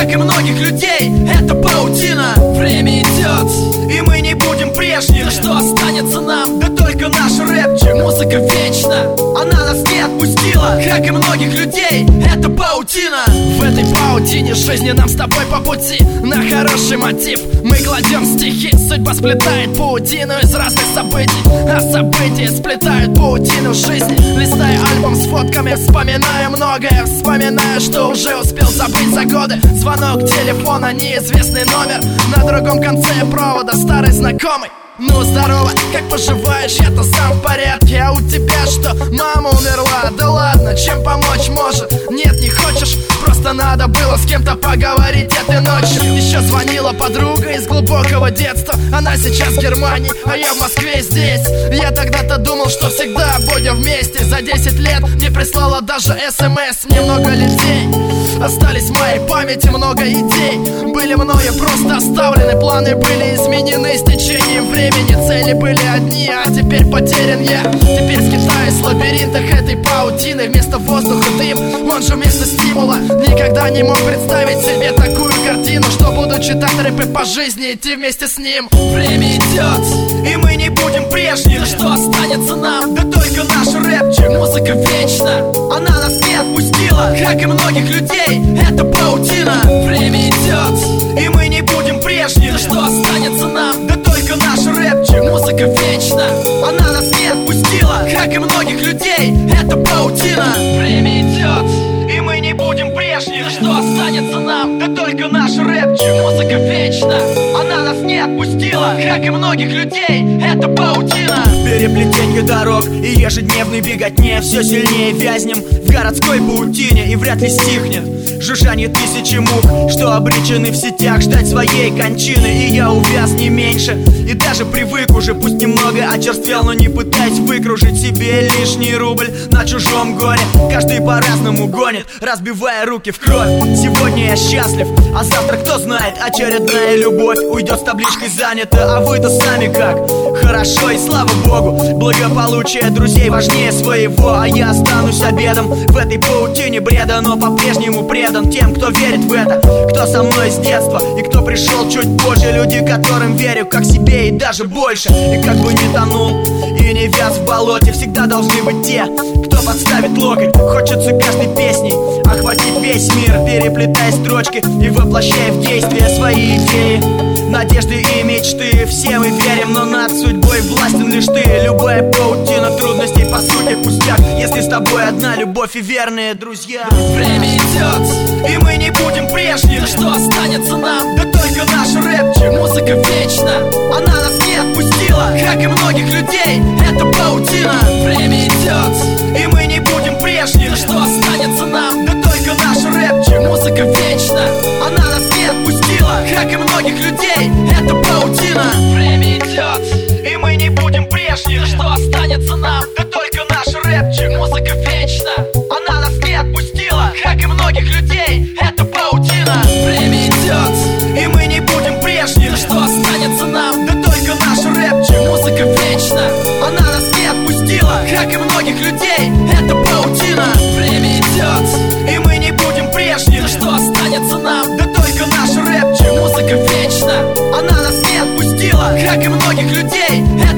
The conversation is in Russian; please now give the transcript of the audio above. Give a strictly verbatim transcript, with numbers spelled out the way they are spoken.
как и многих людей, это паутина. Время идет, и мы не будем прежними. Да что останется нам? Да только наш рэпчик. Музыка вечна, она нас не отпустила, как и многих людей, это паутина. В этой паутине жизни нам с тобой по пути. На хороший мотив мы кладем стихи. Судьба сплетает паутину из разных событий, а события сплетают паутину жизни. Листая альбом с фотками, вспоминая многое, вспоминая, что уже успел забыть за годы. Звонок телефона, неизвестный номер, на другом конце провода старый знакомый. Ну здорово, как поживаешь? Я-то сам в порядке. А у тебя что, мама умерла? Да ладно, чем помочь может? Нет, не хочешь? Просто надо было с кем-то поговорить этой ночью. Еще звонила подруга из глубокого детства. Она сейчас в Германии, а я в Москве здесь. Я тогда-то думал, что всегда будем вместе. За десять лет не прислала даже смс. Мне много людей остались в моей памяти, много идей были мною просто оставлены. Планы были изменены с течением времени. Цели были одни, а теперь потерян я. Теперь скитаюсь в лабиринтах этой паутины. Вместо воздуха дым, он же вместо стимула. Никогда не мог представить себе такую картину, что буду читать рэпы по жизни, идти вместе с ним. Время идет, и мы не будем прежними. Да что останется нам? Да только наш рэпчик. Музыка вечна, она нас не отпустила, как и многих людей, это паутина. Время идет, и мы не будем прежними. Да что останется нам? Да только наш рэпчик. Музыка вечна, она нас не отпустила, как и многих людей, это паутина. Время идет, и мы не будем прежними. Да что останется нам? Да только наш рэпчик. Музыка вечна, она нас не отпустила, как и многих людей, это паутина. В переплетении дорог и ежедневной беготне все сильнее вязнем в городской паутине, и вряд ли стихнет жужжание тысячи мух, что обречены в сетях ждать своей кончины. И я увяз не меньше, и даже привык уже, пусть немного очерствел, но не пытаясь выкружить себе лишний рубль на чужом горе. Каждый по-разному гонит, разбивая руки в кровь. Сегодня я счастлив, а завтра кто знает, очередная любовь уйдет с табличкой «занято». А вы-то сами как? Хорошо, и слава богу, благополучие друзей важнее своего. А я останусь обедом в этой паутине бреда, но по-прежнему предан тем, кто верит в это, кто со мной с детства и кто пришел чуть позже. Люди, которым верю как себе и даже больше. И как бы не тонул и не вяз в болоте, всегда должны быть те, кто подставит локоть. Хочется каждой песней охватить весь мир, переплетая строчки и воплощая в действие свои идеи, надежды и мечты. Все мы верим, но над судьбой властен лишь ты. Любая паутина трудностей по сути пустяк, если с тобой одна любовь и верные друзья. Время идет, и мы не будем прежними. Да что останется нам? Да только наш рэпчик. Музыка вечна, она нас не отпустила, как и многих людей, это паутина. Время идет, и мы не будем прежними. Да что останется нам? Да только наш рэпчик. Музыка вечна, она нас не отпустила, как и многих людей, это паутина. Время идет, и мы не будем прежними. Да что останется нам? Да только наш рэпчик. Музыка вечна, она нас не отпустила, как и многих людей, это паутина. Время идет, и мы не будем прежними. Да что останется нам? Да только наш рэпчик. Музыка вечна, она нас не отпустила, как и многих людей, это паутина. Время идет, и мы не будем прежними. Да что останется нам? Да только наш рэпчик. Музыка вечна, она нас не отпустила, как и многих людей,